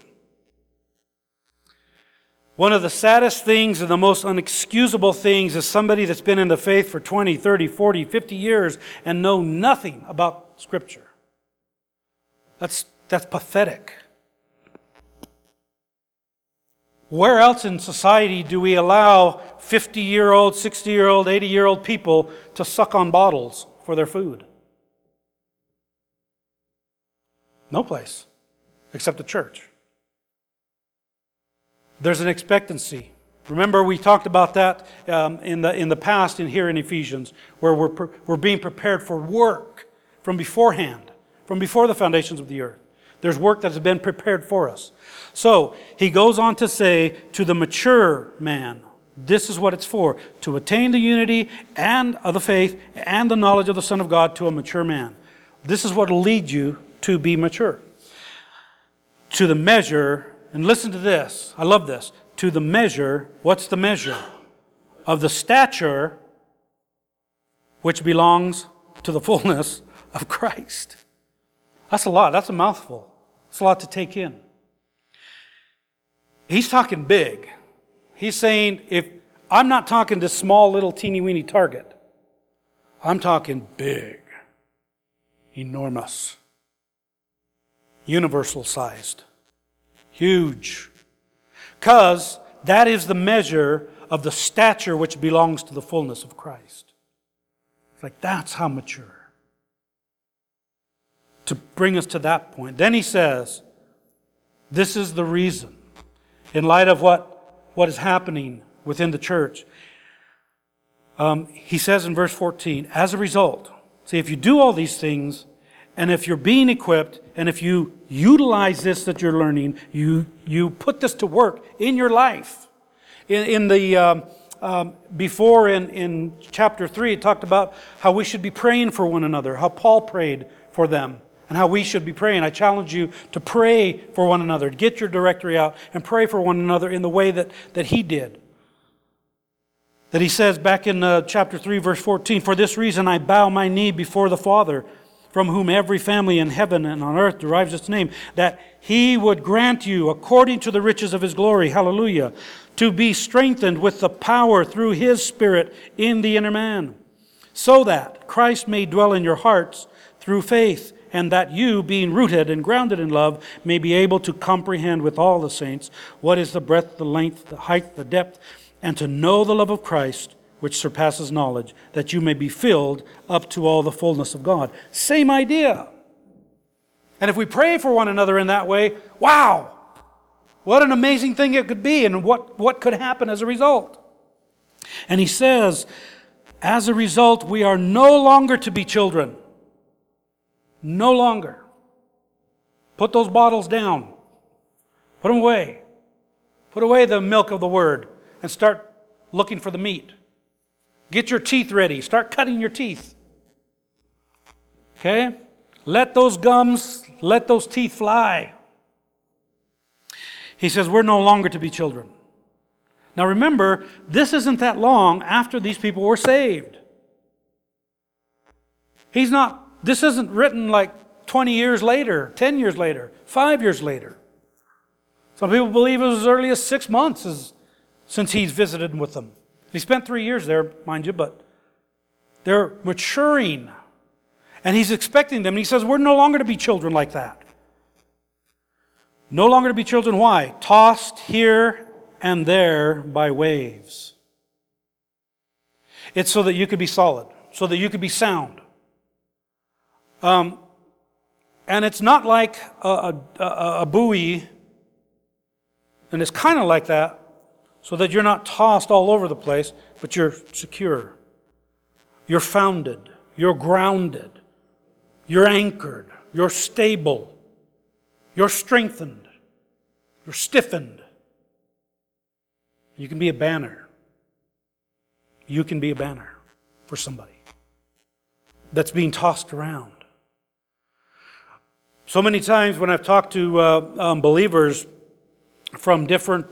One of the saddest things and the most unexcusable things is somebody that's been in the faith for 20, 30, 40, 50 years and know nothing about Scripture. That's pathetic. Where else in society do we allow 50-year-old, 60-year-old, 80-year-old people to suck on bottles for their food? No place, except the church. There's an expectancy. Remember, we talked about that in the past here in Ephesians, where we're being prepared for work from beforehand, from before the foundations of the earth. There's work that has been prepared for us. So he goes on to say, to the mature man, this is what it's for, to attain the unity and of the faith and the knowledge of the Son of God, to a mature man. This is what will lead you to be mature. To the measure. And listen to this. I love this. To the measure, what's the measure? Of the stature which belongs to the fullness of Christ. That's a lot. That's a mouthful. It's a lot to take in. He's talking big. He's saying, if I'm not talking this small little teeny weeny target, I'm talking big, enormous, universal sized. Huge. Because that is the measure of the stature which belongs to the fullness of Christ. It's like, that's how mature. To bring us to that point. Then he says, this is the reason, in light of what is happening within the church. He says in verse 14, as a result, See, if you do all these things, and if you're being equipped, and if you utilize this that you're learning, you put this to work in your life. Before in chapter 3, it talked about how we should be praying for one another, how Paul prayed for them, and how we should be praying. I challenge you to pray for one another. Get your directory out and pray for one another in the way that he did. That he says back in chapter 3, verse 14, "For this reason I bow my knee before the Father, from whom every family in heaven and on earth derives its name, that He would grant you, according to the riches of His glory," hallelujah, "to be strengthened with the power through His Spirit in the inner man, so that Christ may dwell in your hearts through faith, and that you, being rooted and grounded in love, may be able to comprehend with all the saints what is the breadth, the length, the height, the depth, and to know the love of Christ, which surpasses knowledge, that you may be filled up to all the fullness of God." Same idea. And if we pray for one another in that way, wow, what an amazing thing it could be, and what could happen as a result. And he says, as a result, we are no longer to be children. No longer. Put those bottles down. Put them away. Put away the milk of the Word and start looking for the meat. Get your teeth ready. Start cutting your teeth. Okay? Let those gums, let those teeth fly. He says we're no longer to be children. Now remember, this isn't that long after these people were saved. This isn't written like 20 years later, 10 years later, 5 years later. Some people believe it was as early as 6 months since he's visited with them. He spent 3 years there, mind you, but they're maturing. And he's expecting them. And he says, we're no longer to be children like that. No longer to be children. Why? Tossed here and there by waves. It's so that you could be solid, so that you could be sound. And it's not like a buoy, and it's kind of like that, so that you're not tossed all over the place, but you're secure. You're founded. You're grounded. You're anchored. You're stable. You're strengthened. You're stiffened. You can be a banner. You can be a banner for somebody that's being tossed around. So many times when I've talked to believers from different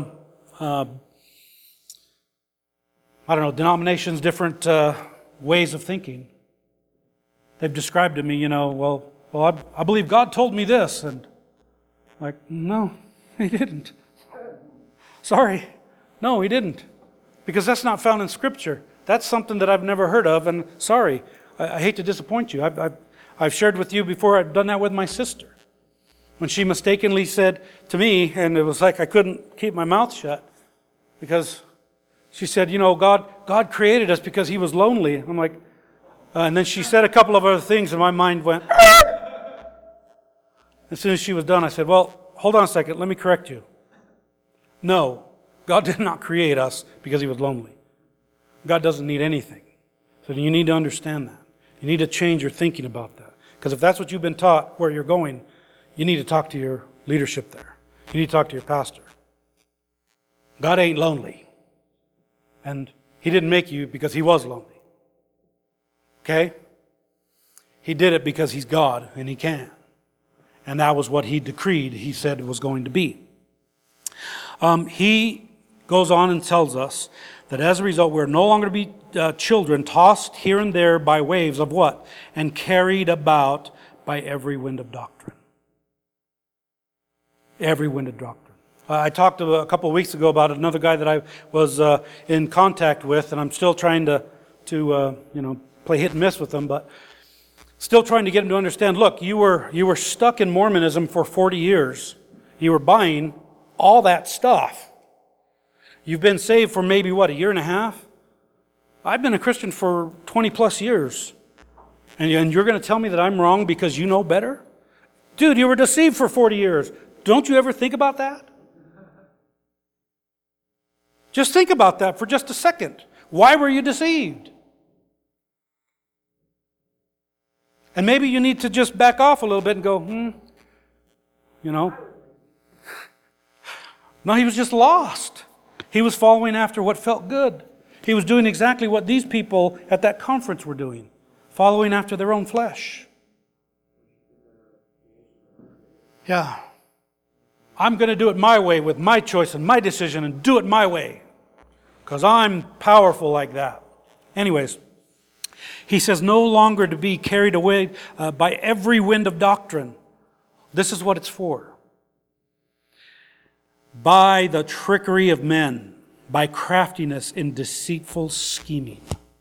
denominations, different ways of thinking, they've described to me, well, I believe God told me this. And like, no, He didn't. Sorry. No, He didn't. Because that's not found in Scripture. That's something that I've never heard of, and sorry, I hate to disappoint you. I've shared with you before, I've done that with my sister. When she mistakenly said to me, and it was like I couldn't keep my mouth shut, because she said, God created us because He was lonely. I'm like, and then she said a couple of other things, and my mind went, as soon as she was done, I said, well, hold on a second, let me correct you. No, God did not create us because He was lonely. God doesn't need anything. So you need to understand that. You need to change your thinking about that. Because if that's what you've been taught where you're going, you need to talk to your leadership there. You need to talk to your pastor. God ain't lonely. And He didn't make you because He was lonely. Okay? He did it because He's God and He can. And that was what He decreed, He said it was going to be. He goes on and tells us that as a result, we're no longer to be children tossed here and there by waves of what? And carried about by every wind of doctrine. Every wind of doctrine. I talked a couple of weeks ago about another guy that I was in contact with, and I'm still trying to play hit and miss with him, but still trying to get him to understand, look, you were stuck in Mormonism for 40 years. You were buying all that stuff. You've been saved for maybe, a year and a half? I've been a Christian for 20 plus years. And you're going to tell me that I'm wrong because you know better? Dude, you were deceived for 40 years. Don't you ever think about that? Just think about that for just a second. Why were you deceived? And maybe you need to just back off a little bit and go, you know. No, he was just lost. He was following after what felt good. He was doing exactly what these people at that conference were doing, following after their own flesh. Yeah. I'm going to do it my way with my choice and my decision and do it my way because I'm powerful like that. Anyways, he says no longer to be carried away by every wind of doctrine. This is what it's for. By the trickery of men, by craftiness in deceitful scheming.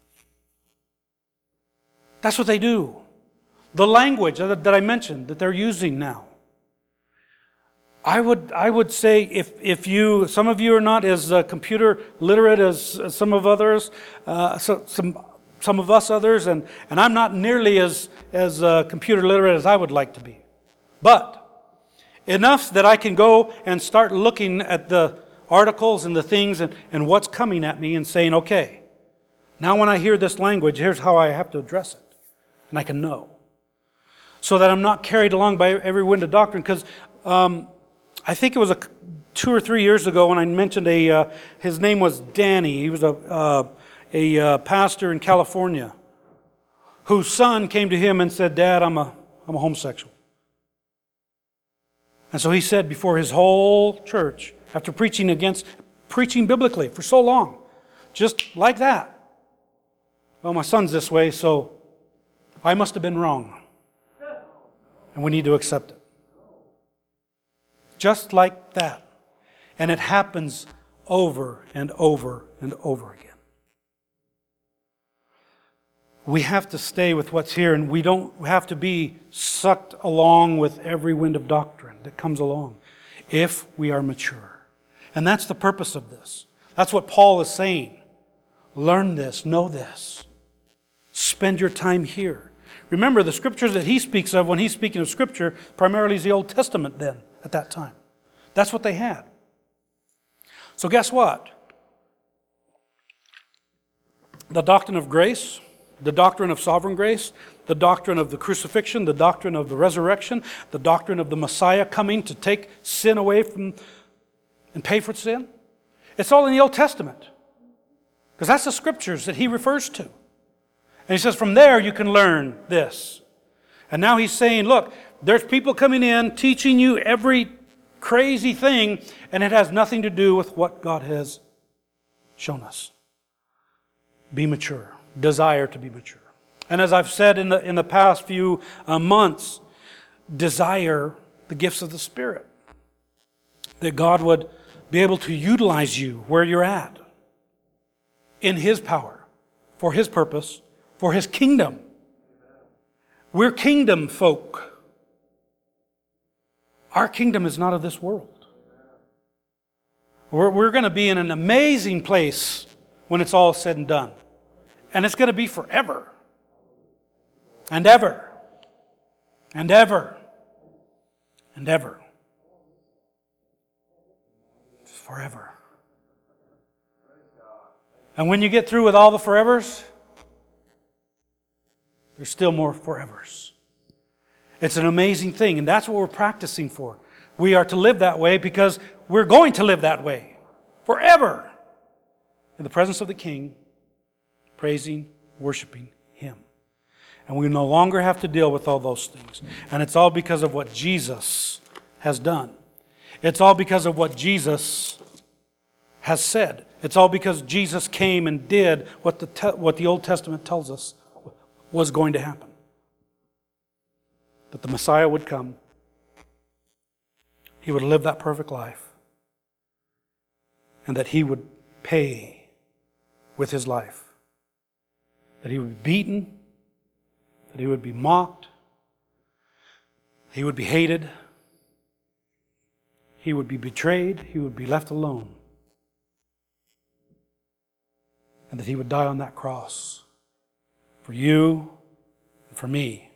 That's what they do. The language that I mentioned that they're using now. I would say if you, some of you are not as computer literate as some of others, some of us others, and I'm not nearly as computer literate as I would like to be. But enough that I can go and start looking at the articles and the things and what's coming at me and saying, okay, now when I hear this language, here's how I have to address it. And I can know. So that I'm not carried along by every wind of doctrine. Because I think it was 2 or 3 years ago when I mentioned his name was Danny. He was a pastor in California whose son came to him and said, Dad, I'm a homosexual. And so he said before his whole church, after preaching biblically for so long, just like that, well, my son's this way, so I must have been wrong. And we need to accept it. Just like that. And it happens over and over and over again. We have to stay with what's here, and we don't have to be sucked along with every wind of doctrine that comes along if we are mature. And that's the purpose of this. That's what Paul is saying. Learn this, know this. Spend your time here. Remember, the scriptures that he speaks of when he's speaking of scripture primarily is the Old Testament then, at that time. That's what they had. So guess what? The doctrine of grace, the doctrine of sovereign grace, the doctrine of the crucifixion, the doctrine of the resurrection, the doctrine of the Messiah coming to take sin away from and pay for sin. It's all in the Old Testament. Because that's the scriptures that he refers to. And he says, from there you can learn this. And now he's saying, look, there's people coming in teaching you every crazy thing, and it has nothing to do with what God has shown us. Be mature. Desire to be mature. And as I've said in the past few months, desire the gifts of the Spirit. That God would be able to utilize you where you're at. In His power. For His purpose. For His kingdom. We're kingdom folk. Our kingdom is not of this world. We're going to be in an amazing place when it's all said and done. And it's going to be forever. And ever. And ever. And ever. Forever. And when you get through with all the forevers, there's still more forevers. It's an amazing thing, and that's what we're practicing for. We are to live that way because we're going to live that way. Forever. In the presence of the King, praising, worshiping Him. And we no longer have to deal with all those things. And it's all because of what Jesus has done. It's all because of what Jesus has said. It's all because Jesus came and did what the Old Testament tells us was going to happen. That the Messiah would come. He would live that perfect life. And that He would pay with His life. That He would be beaten. That He would be mocked. He would be hated. He would be betrayed. He would be left alone. And that He would die on that cross for you and for me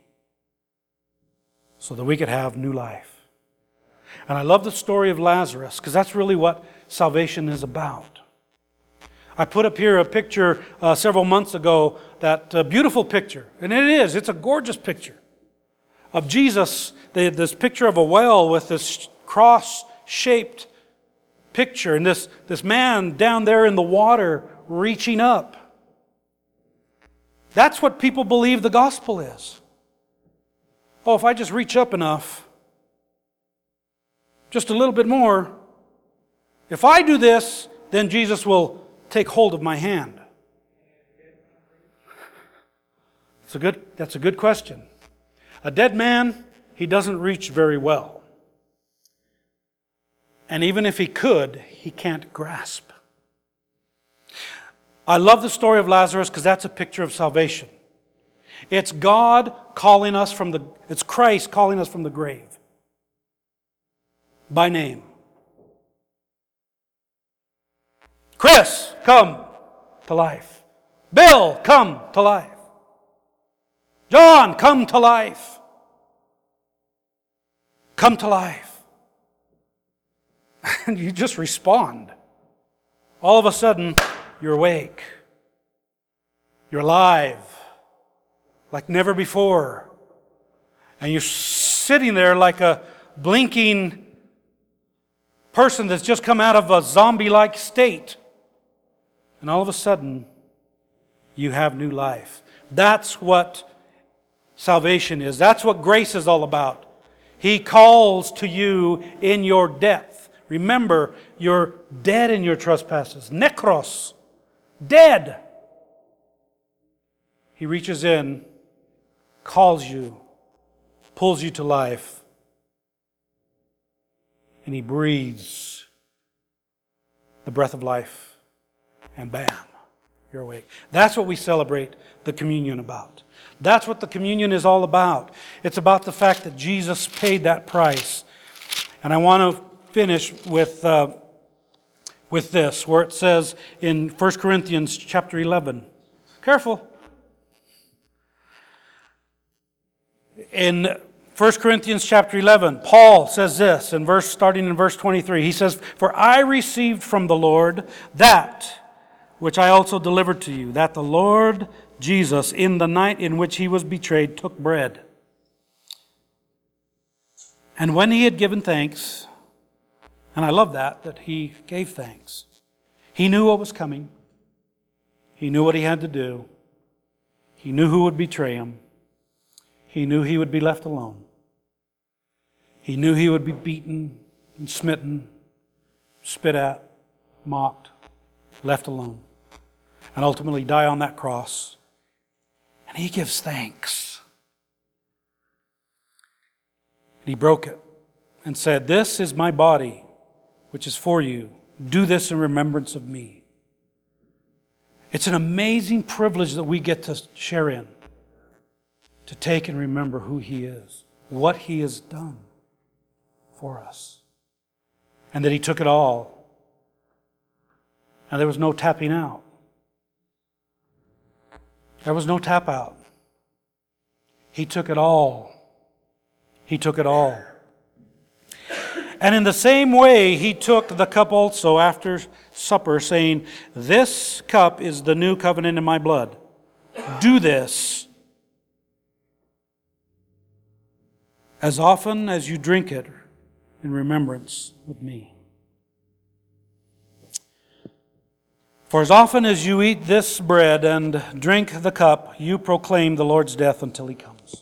so that we could have new life. And I love the story of Lazarus because that's really what salvation is about. I put up here a picture several months ago, that beautiful picture. And it's a gorgeous picture. of Jesus, this picture of a well with this cross-shaped picture, and this man down there in the water reaching up. That's what people believe the gospel is. Oh, if I just reach up enough, just a little bit more, if I do this, then Jesus will take hold of my hand. That's a good question. A dead man, he doesn't reach very well. And even if he could, he can't grasp. I love the story of Lazarus because that's a picture of salvation. It's God calling us it's Christ calling us from the grave. By name. Chris, come to life. Bill, come to life. John, come to life. Come to life. And you just respond. All of a sudden, you're awake. You're alive. Like never before. And you're sitting there like a blinking person that's just come out of a zombie-like state. And all of a sudden, you have new life. That's what salvation is. That's what grace is all about. He calls to you in your death. Remember, you're dead in your trespasses. Nekros. Dead. He reaches in, calls you, pulls you to life, and He breathes the breath of life, and bam, you're awake. That's what we celebrate the communion about. That's what the communion is all about. It's about the fact that Jesus paid that price. And I want to finish with this, where it says in 1 Corinthians chapter 11. Careful. In 1 Corinthians chapter 11, Paul says this, starting in verse 23. He says, "For I received from the Lord that which I also delivered to you, that the Lord Jesus, in the night in which He was betrayed, took bread. And when He had given thanks," and I love that He gave thanks. He knew what was coming. He knew what He had to do. He knew who would betray Him. He knew He would be left alone. He knew He would be beaten and smitten, spit at, mocked, left alone, and ultimately die on that cross. And He gives thanks. And He broke it and said, "This is my body, which is for you. Do this in remembrance of me." It's an amazing privilege that we get to share in, to take and remember who He is, what He has done for us, and that He took it all. And there was no tapping out. There was no tap out. He took it all. He took it all. And in the same way, He took the cup also after supper, saying, "This cup is the new covenant in my blood. Do this as often as you drink it in remembrance of me. For as often as you eat this bread and drink the cup, you proclaim the Lord's death until He comes."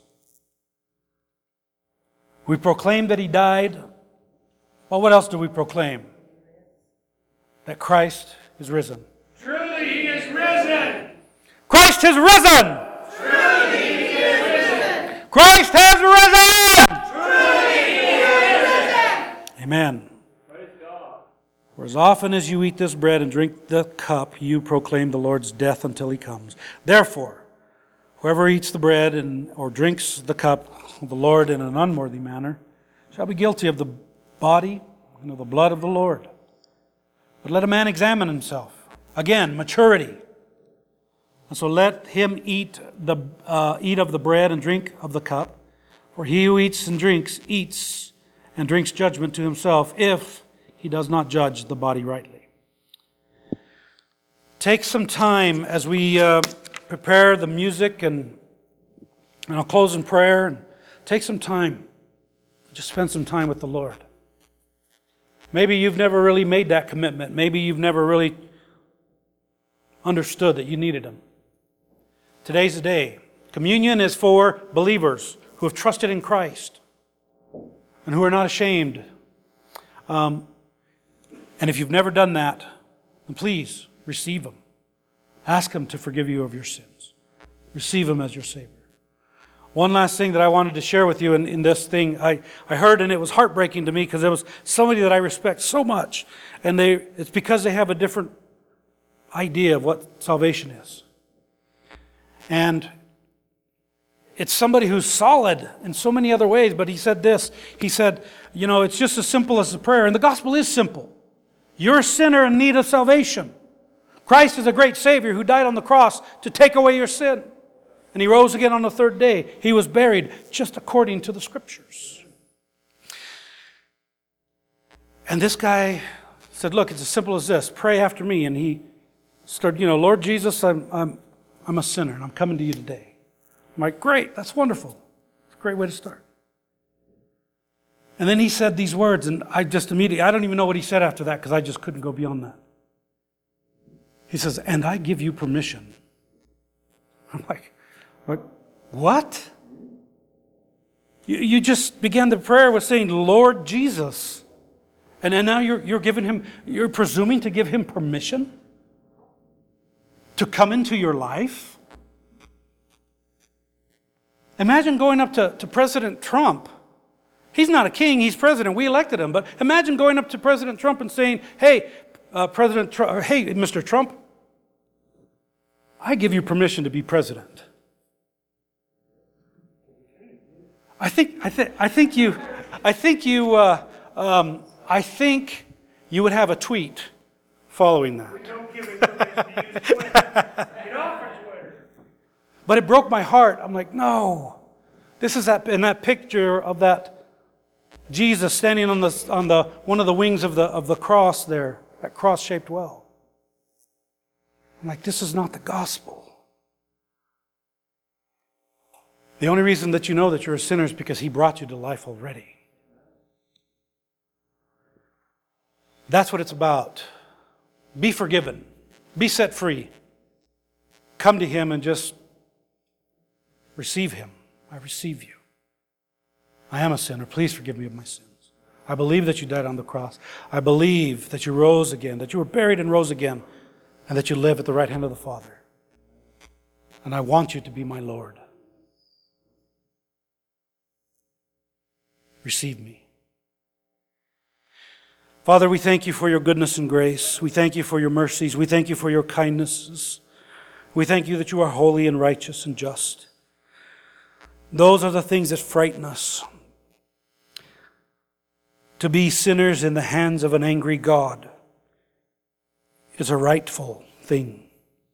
We proclaim that He died. Well, what else do we proclaim? That Christ is risen. Truly He is risen! Christ has risen! Truly He is risen! Christ has risen! Truly He is risen! Amen. Praise God. For as often as you eat this bread and drink the cup, you proclaim the Lord's death until He comes. Therefore, whoever eats the bread or drinks the cup of the Lord in an unworthy manner shall be guilty of the body and of the blood of the Lord. But let a man examine himself. Again, maturity. And so let him eat of the bread and drink of the cup. For he who eats and drinks judgment to himself, if he does not judge the body rightly. Take some time as we prepare the music, and I'll close in prayer. take some time. Just spend some time with the Lord. Maybe you've never really made that commitment. Maybe you've never really understood that you needed Him. Today's the day. Communion is for believers who have trusted in Christ and who are not ashamed. And if you've never done that, then please receive Him. Ask Him to forgive you of your sins. Receive Him as your Savior. One last thing that I wanted to share with you in this thing, I heard, and it was heartbreaking to me because it was somebody that I respect so much, and it's because they have a different idea of what salvation is. And it's somebody who's solid in so many other ways, but he said this. He said, it's just as simple as a prayer, and the gospel is simple. You're a sinner in need of salvation. Christ is a great Savior who died on the cross to take away your sin. And He rose again on the third day. He was buried just according to the Scriptures. And this guy said, look, it's as simple as this. Pray after me. And he started, Lord Jesus, I'm a sinner and I'm coming to you today. I'm like, great, that's wonderful. It's a great way to start. And then he said these words, and I don't even know what he said after that because I just couldn't go beyond that. He says, and I give you permission. I'm like, what? You just began the prayer with saying, Lord Jesus. And then now you're presuming to give Him permission to come into your life? Imagine going up to President Trump. He's not a king, he's president. We elected him. But imagine going up to President Trump and saying, hey, Mr. Trump, I give you permission to be president. I think you would have a tweet following that. Don't give it to use Twitter. Get off of Twitter. But it broke my heart. I'm like, no. This is in that picture of that Jesus standing on the one of the wings of the cross there, that cross-shaped well. I'm like, this is not the gospel. The only reason that you know that you're a sinner is because He brought you to life already. That's what it's about. Be forgiven. Be set free. Come to Him and just receive Him. I receive you. I am a sinner. Please forgive me of my sins. I believe that you died on the cross. I believe that you rose again, that you were buried and rose again, and that you live at the right hand of the Father. And I want you to be my Lord. Receive me. Father, we thank you for your goodness and grace. We thank you for your mercies. We thank you for your kindnesses. We thank you that you are holy and righteous and just. Those are the things that frighten us. To be sinners in the hands of an angry God is a rightful thing.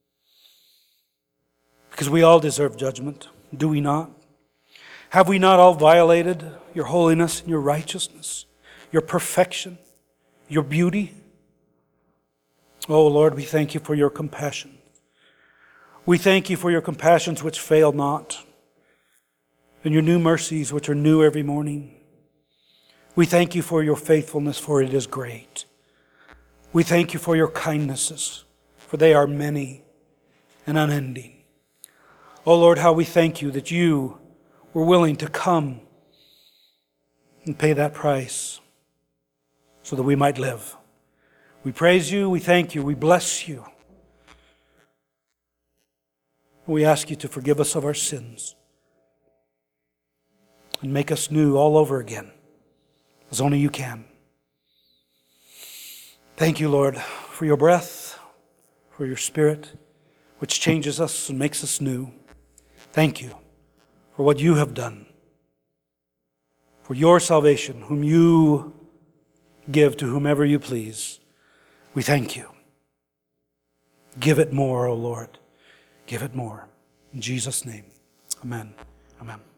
Because we all deserve judgment, do we not? Have we not all violated your holiness and your righteousness, your perfection, your beauty? Oh Lord, we thank you for your compassion. We thank you for your compassions which fail not, and your new mercies which are new every morning. We thank you for your faithfulness, for it is great. We thank you for your kindnesses, for they are many and unending. Oh Lord, how we thank you that you were willing to come and pay that price so that we might live. We praise you, we thank you, we bless you. We ask you to forgive us of our sins and make us new all over again, as only you can. Thank you, Lord, for your breath, for your Spirit, which changes us and makes us new. Thank you for what you have done, for your salvation, whom you give to whomever you please. We thank you. Give it more, O Lord. Give it more. In Jesus' name, amen. Amen.